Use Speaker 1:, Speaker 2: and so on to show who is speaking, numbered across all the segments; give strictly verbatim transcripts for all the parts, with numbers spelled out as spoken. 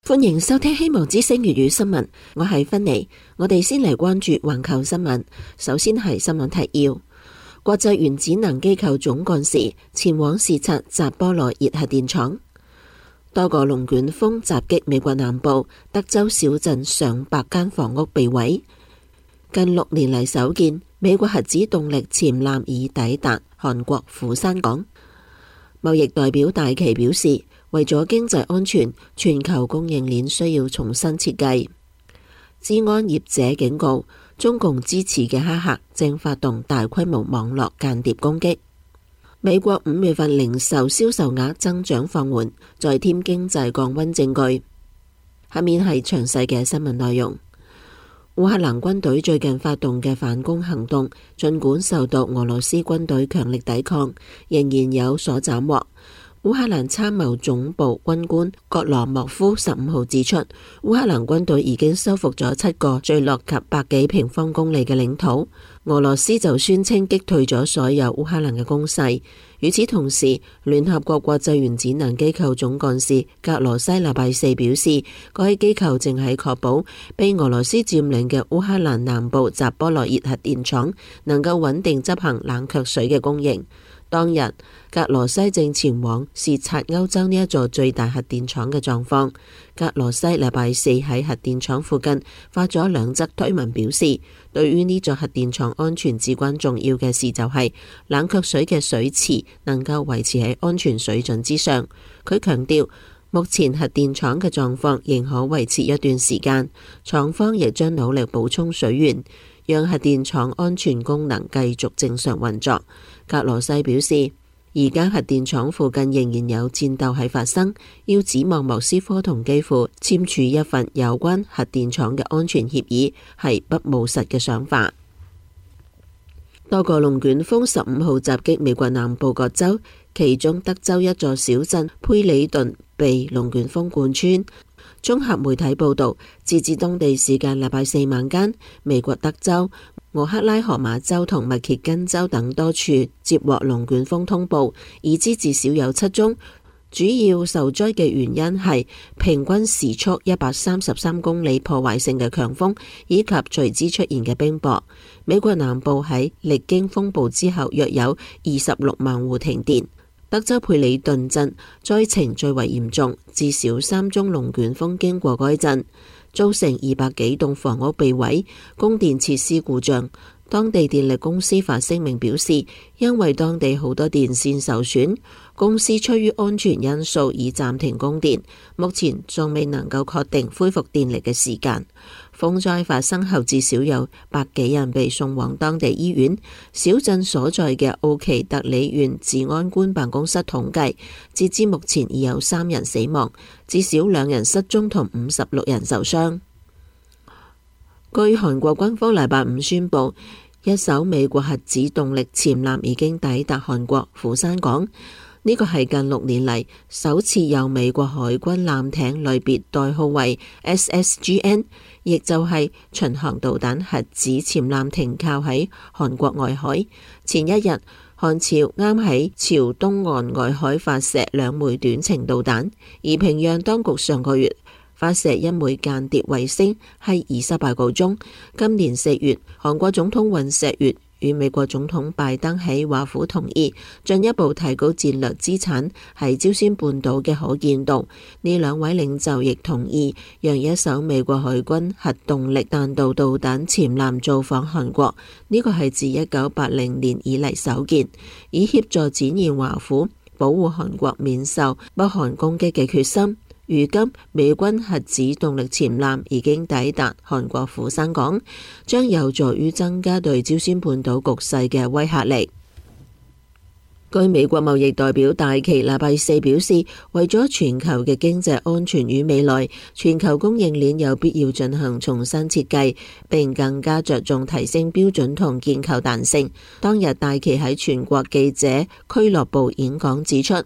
Speaker 1: 歡迎收聽希望之聲粵語新聞，我係芬妮。我哋先嚟關注環球新聞。首先係新聞提要：國際原子能機構總幹事前往視察扎波羅熱核電廠。多個龍捲風襲擊美國南部，德州小鎮上百間房屋被毀。近六年嚟首見，美國核子動力潛艦已抵達韓國釜山港。貿易代表戴琪表示，為咗經濟安全，全球供應鏈需要重新設計。資安業者警告，中共支持嘅黑客正發動大規模網絡間諜攻擊。美國五月份零售銷售額增長放緩，再添經濟降溫證據。下面係詳細嘅新聞內容。烏克蘭軍隊最近發動嘅反攻行動，儘管受到俄羅斯軍隊強力抵抗，仍然有所斬獲。烏克蘭參謀總部軍官葛羅莫夫十五號指出，烏克蘭軍隊已經收復咗七個聚落及百幾平方公里嘅領土。俄羅斯就宣稱擊退咗所有烏克蘭嘅攻勢。與此同時，聯合國國際原子能機構總幹事格羅西禮拜四表示，該機構正喺確保被俄羅斯佔領嘅烏克蘭南部扎波羅熱核電廠能夠穩定執行冷卻水嘅供應。當日，格羅西正前往視察歐洲呢一座最大核電廠嘅狀況。格羅西禮拜四喺核電廠附近發咗兩則推文，表示對於呢座核電廠安全至關重要嘅事就係冷卻水嘅水池能夠維持喺安全水準之上。佢強調，目前核電廠嘅狀況仍可維持一段時間，廠方亦將努力補充水源，讓核電廠安全功能繼續正常運作。格羅西表示，而家核電廠附近仍然有戰鬥喺發生，要指望莫斯科同基輔簽署一份有關核電廠嘅安全協議係不務實嘅想法。多個龍捲風十五號襲擊美國南部各州，其中德州一座小鎮佩里頓被龍捲風貫穿。綜合媒體報道，截至當地時間禮拜四晚間，美國德州、俄克拉荷馬州同密歇根州等多處接獲龍捲風通報，已知至少有七宗。主要受災嘅原因係平均時速一百三十三公里破壞性嘅強風，以及隨之出現嘅冰雹。美國南部喺歷經風暴之後，約有二十六萬戶停電。德州佩里頓鎮災情最為嚴重，至少三宗龍捲風經過該鎮，造成二百幾棟房屋被毀，供電設施故障。當地電力公司發聲明表示，因為當地好多電線受損，公司出於安全因素已暫停供電，目前仲未能夠確定恢復電力嘅時間。風災發生後，至少有百幾人被送往當地醫院。小鎮所在嘅奧奇特里縣治安官辦公室統計，截至目前已有三人死亡，至少兩人失蹤同五十六人受傷。據韓國軍方禮拜五宣布，一艘美國核子動力潛艦已經抵達韓國釜山港。呢個係近六年嚟首次有美國海軍艦艇類別代號為 S S G N， 亦就係巡航導彈核子潛艦停靠喺韓國外海。前一日，韓朝啱喺朝東岸外海發射兩枚短程導彈，而平壤當局上個月發射一枚間諜衛星，係以失敗告終。今年四月，韓國總統尹錫悅與美國總統拜登喺華府同意進一步提高戰略資產喺朝鮮半島嘅可見度。呢兩位領袖亦同意讓一艘美國海軍核動力彈道導彈潛艦造訪韓國，呢個係自一九八零年以嚟首見，以協助展現華府保護韓國免受北韓攻擊嘅決心。如今，美軍核子動力潛艦已經抵達韓國釜山港，將有助於增加對朝鮮半島局勢嘅威嚇力。據美國貿易代表戴琪禮拜四表示，為咗全球嘅經濟安全與未來，全球供應鏈有必要進行重新設計，並更加着重提升標準同建構彈性。當日戴琪喺全國記者俱樂部演講指出，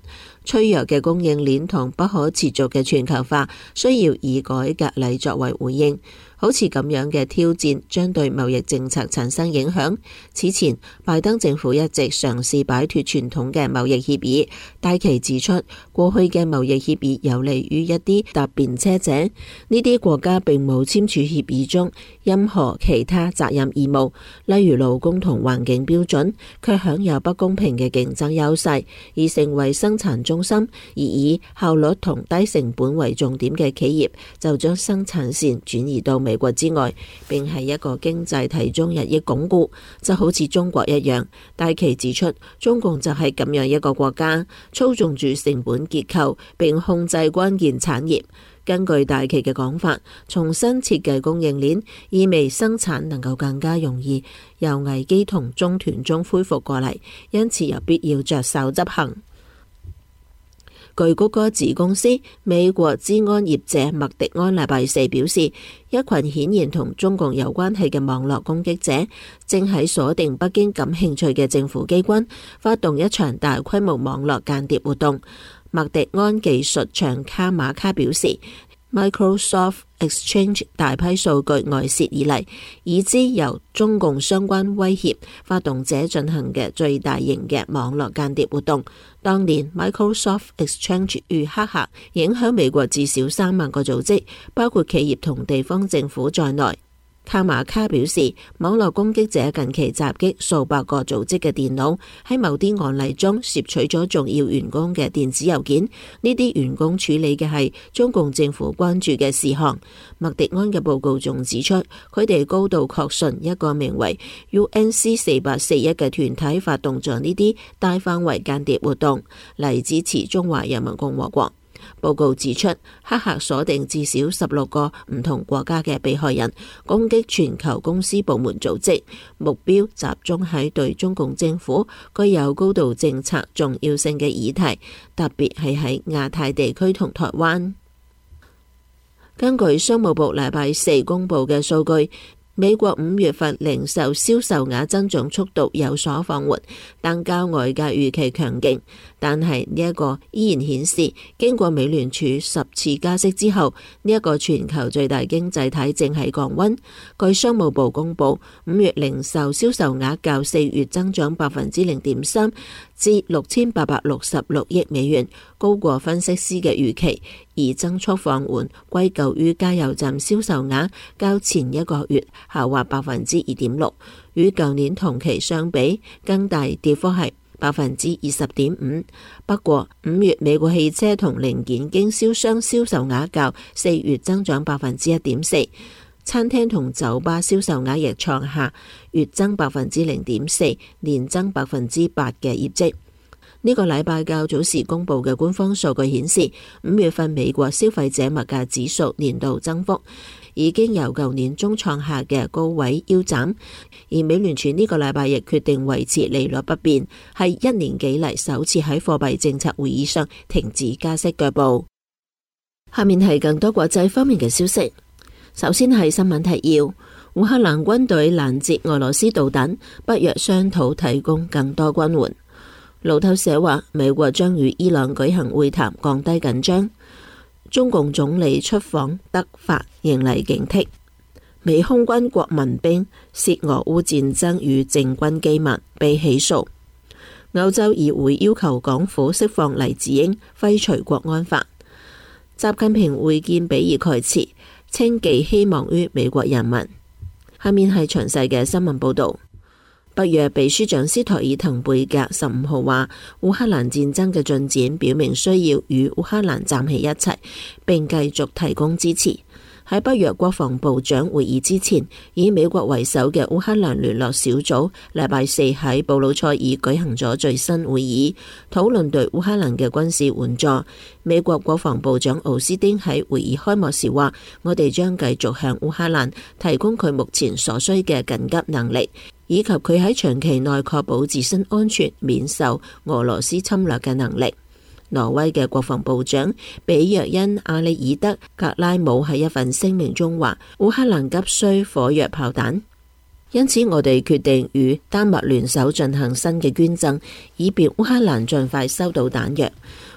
Speaker 1: 脆弱嘅供應鏈同不可持續嘅全球化，需要以改革嚟作為回應。好似咁樣嘅挑戰將對貿易政策產生影響。此前，拜登政府一直嘗試擺脫傳統嘅貿易協議。戴琪指出，過去嘅貿易協議有利於一啲搭便車者，呢啲國家並冇簽署協議中任何其他責任義務，例如勞工同環境標準，卻享有不公平嘅競爭優勢，而成為生產中心。而以效率同低成本為重點嘅企業就將生產線轉移到美國之外，並喺一個經濟體中日益鞏固，就好似中國一樣。戴琪指出，中共就係咁樣一個國家，操縱住成本結構並控制關鍵產業。根據戴琪嘅講法，重新設計供應鏈，意味生產能夠更加容易由危機同中斷中恢復過嚟，因此有必要着手執行。據谷歌子公司美國資安業者麥迪安禮拜四表示，一群顯然同中共有關係嘅網絡攻擊者正喺鎖定北京感興趣嘅政府機關，發動一場大規模網絡間諜活動。麥迪安技術長卡馬卡表示， Microsoft Exchange 大批數據外泄以嚟，已知由中共相關威脅發動者進行嘅最大型嘅網絡間諜活動。當年 Microsoft Exchange 遇黑客影響美國至少三萬個組織，包括企業同地方政府在內。卡馬卡表示，網絡攻擊者近期襲擊數百個組織嘅電腦，喺某啲案例中攝取咗重要員工嘅電子郵件，呢啲員工處理嘅係中共政府關注嘅事項。麥迪安嘅報告仲指出，佢哋高度確信一個名為 U N C 四八四一嘅團體發動咗呢啲大範圍間諜活動，嚟支持中華人民共和國。報告指出，黑客鎖定至少十六個唔同國家嘅被害人，攻擊全球公司部門組織，目標集中喺對中共政府具有高度政策重要性嘅議題，特別係喺亞太地區同台灣。根據商務部禮拜四公佈嘅數據，美國五月份零售銷售額增長速度有所放緩，但較外界預期強勁。但係呢一個依然顯示，經過美聯儲十次加息之後，呢、這、一個全球最大經濟體正係降溫。據商務部公佈，五月零售銷售額較四月增長百分之零點三，至六千八百六十六億美元，高過分析師嘅預期。而增速放緩歸咎於加油站銷售額較前一個月下滑百分之二點六，與舊年同期相比，更大跌幅係百分之二十點五。不過五月美國汽車同零件經銷商銷售額較四月增長百分之一點四，餐廳同酒吧銷售額亦創下月增百分之零點四、年增百分之八嘅業績。呢個禮拜較早時公布嘅官方數據顯示，五月份美國消費者物價指數年度增幅已經由舊年中創下嘅高位腰斬，而美聯儲呢個禮拜亦決定維持利率不變，係一年幾嚟首次喺貨幣政策會議上停止加息腳步。下面係更多國際方面嘅消息。首先係新聞提要：烏克蘭軍隊攔截俄羅斯導彈，北約商討提供更多軍援。路透社話，美國將與伊朗舉行會談，降低緊張。中共總理出訪德法，迎嚟警惕。美空軍國民兵涉俄烏戰爭與政軍機密被起訴。歐洲議會要求港府釋放黎智英，廢除國安法。習近平會見比爾蓋茨，稱寄希望於美國人民。下面係詳細嘅新聞報道。北約秘書長斯托爾滕貝格十五號話，烏克蘭戰爭嘅進展表明需要與烏克蘭站喺一齊，並繼續提供支持。喺北約國防部長會議之前，以美國為首嘅烏克蘭聯絡小組禮拜四喺布魯塞爾舉行咗最新會議，討論對烏克蘭嘅軍事援助。美國國防部長奧斯汀喺會議開幕時話，我哋將繼續向烏克蘭提供佢目前所需嘅緊急能力，以及佢喺長期內確保自身安全免受俄羅斯侵略嘅能力。挪威嘅國防部長比約恩·阿里爾德·格拉姆喺一份聲明中話，烏克蘭急需火藥炮彈，因此我哋決定與丹麥聯手進行新嘅捐贈，以便烏克蘭盡快收到彈藥。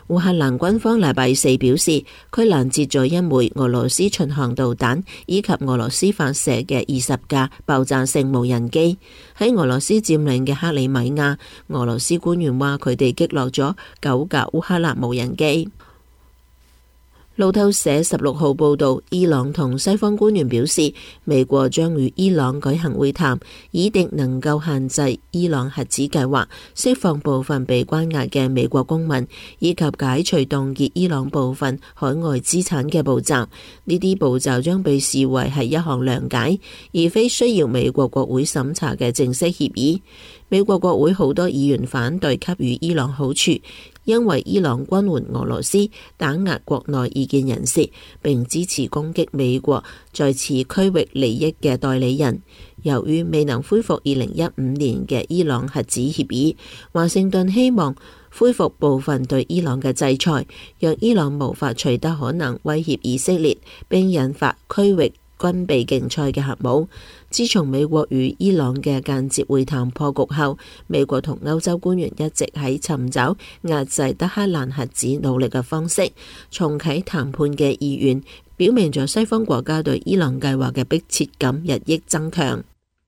Speaker 1: 烏克蘭軍方禮拜四表示，佢攔截咗一枚俄羅斯巡航導彈以及俄羅斯發射嘅二十架爆炸性無人機。喺俄羅斯佔領嘅克里米亞，俄羅斯官員話佢哋擊落咗九架烏克蘭無人機。路透社十六號報道，伊朗同西方官員表示，美國將與伊朗舉行會談，以定能夠限制伊朗核子計劃、釋放部分被關押嘅美國公民，以及解除凍結伊朗部分海外資產嘅步驟。呢啲步驟將被視為係一項諒解，而非需要美國國會審查嘅正式協議。美國國會好多議員反對給予伊朗好處，因為伊朗軍援俄羅斯，打壓國內異見人士，並支持攻擊美國在此區域利益嘅代理人。由於未能恢復二零一五年嘅伊朗核子協議，華盛頓希望恢復部分對伊朗嘅制裁，讓伊朗無法取得可能威脅以色列並引發區域軍備競賽嘅核武。自從美國與伊朗嘅間接會談破局後，美國同歐洲官員一直喺尋找壓制德黑蘭核子努力嘅方式，重啟談判嘅意願，表明咗西方國家對伊朗計劃嘅迫切感日益增強。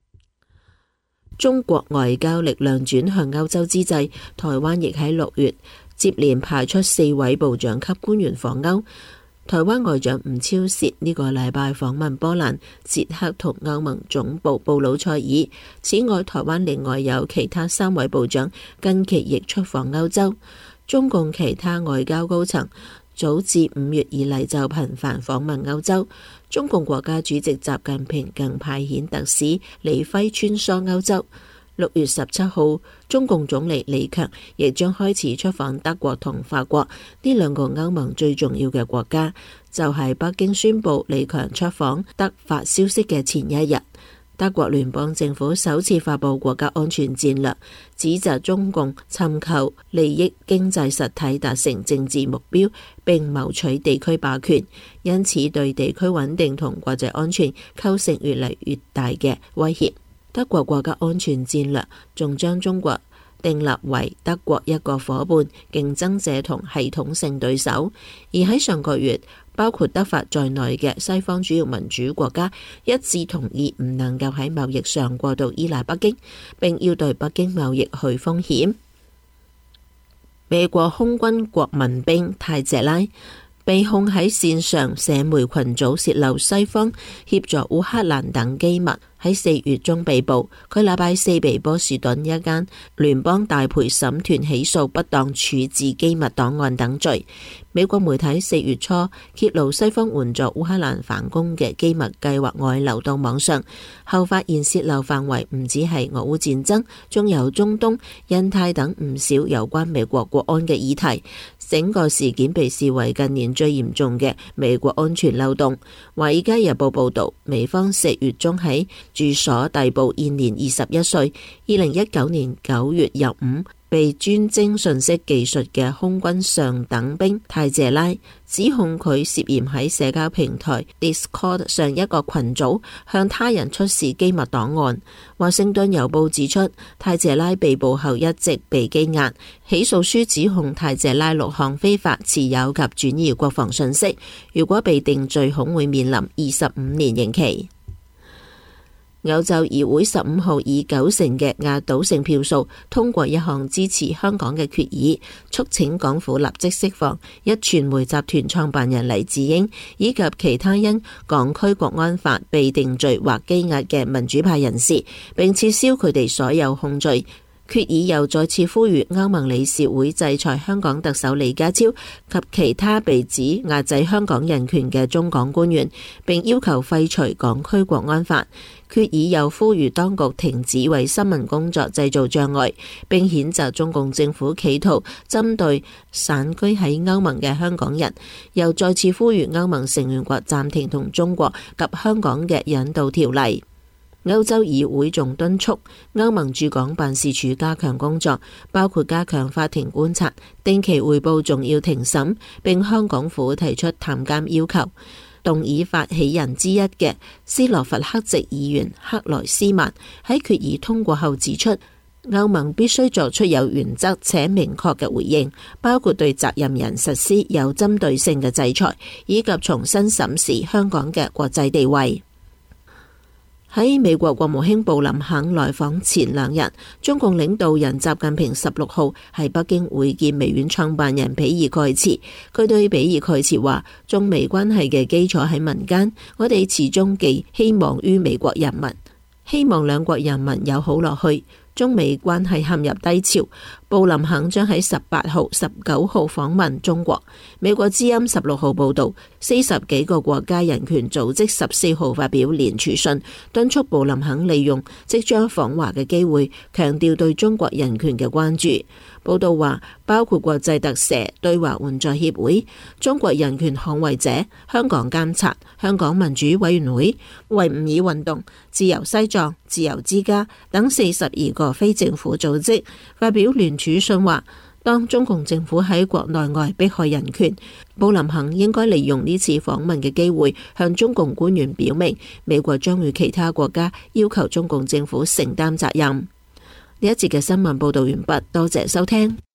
Speaker 1: 中國外交力量轉向歐洲之際，台灣亦喺六月接連派出四位部長級官員訪歐。台灣外長吳釗燮呢個禮拜訪問波蘭、捷克同歐盟總部布魯塞爾。此外，台灣另外有其他三位部長近期亦出訪歐洲。中共其他外交高層早自五月以嚟就頻繁訪問歐洲。中共國家主席習近平更派遣特使李輝穿梭歐洲。六月十七號，中共總理李強亦將開始出訪德國同法國呢兩個歐盟最重要嘅國家。就係北京宣布李強出訪德法消息嘅前一日，德國聯邦政府首次發布國家安全戰略，指責中共尋求利益經濟實體達成政治目標，並謀取地區霸權，因此對地區穩定同國際安全構成越嚟越大嘅威脅。德國國家安全戰略仲將中國訂立為德國一個夥伴、競爭者同系統性對手。而喺上個月，包括德法在內嘅西方主要民主國家一致同意唔能夠喺貿易上過度依賴北京，並要對北京貿易去風險。美國空軍國民兵泰謝拉被控喺線上社媒群組洩漏西方協助烏克蘭等機密，喺四月中被捕。佢禮拜四被波士頓一間聯邦大陪審團起訴不當處置機密檔案等罪。美國媒體四月初揭露西方援助烏克蘭反攻嘅機密計劃外流到網上後，發現洩漏範圍唔止係俄烏戰爭，仲有中東、印太等唔少有關美國國安嘅議題。整個事件被視為近年最嚴重嘅美國安全漏洞。華爾街日報報道，美方四月中喺住所逮捕現年二十一歲，二零一九年九月入伍，被專精信息技術嘅空軍上等兵泰謝拉，指控佢涉嫌喺社交平台 Discord 上一個群組向他人出示機密檔案。華盛頓郵報指出，泰謝拉被捕後一直被羈押，起訴書指控泰謝拉六項非法持有及轉移國防信息，如果被定罪，恐會面臨二十五年刑期。歐洲議會十五號以九成嘅壓倒性票數通過一項支持香港嘅決議，促請港府立即釋放壹傳媒集團創辦人黎智英以及其他因港區國安法被定罪或羈押嘅民主派人士，並撤銷佢哋所有控罪。決議又再次呼籲歐盟理事會制裁香港特首李家超及其他被指壓制香港人權嘅中港官員，並要求廢除港區國安法。決議又呼籲當局停止為新聞工作製造障礙，並譴責中共政府企圖針對散居喺歐盟嘅香港人，又再次呼籲歐盟成員國暫停同中國及香港嘅引渡條例。歐洲議會仲敦促歐盟駐港辦事處加強工作，包括加強法庭觀察、定期匯報重要庭審，並向港府提出探監要求。動議發起人之一嘅斯洛伐克籍議員克萊斯曼喺決議通過後指出， 歐盟必須作出有原則且明確嘅回應，包括對責任人實施有針對性嘅制裁，以及重新審視香港嘅國際地位。喺美國國務卿布林肯來訪前兩日，中共領導人習近平十六號喺北京會見微軟創辦人比爾蓋茨。佢對比爾蓋茨話：中美關係嘅基礎喺民間，我哋始終寄希望於美國人民，希望兩國人民友好落去。中美關係陷入低潮，布林肯將喺十八號、十九號訪問中國。美國之音十六號報道，四十幾個國家人權組織十四號發表聯署信，敦促布林肯利用即將訪華嘅機會，強調對中國人權嘅關注。報道話，包括國際特赦對華援助協會、中國人權捍衛者、香港監察、香港民主委員會、維吾爾運動、自由西藏、自由之家等四十二個非政府組織發表聯署信話，當中共政府喺國內外迫害人權，布林肯應該利用呢次訪問嘅機會，向中共官員表明，美國將與其他國家要求中共政府承擔責任。呢一節嘅新聞報道完畢，多謝收聽。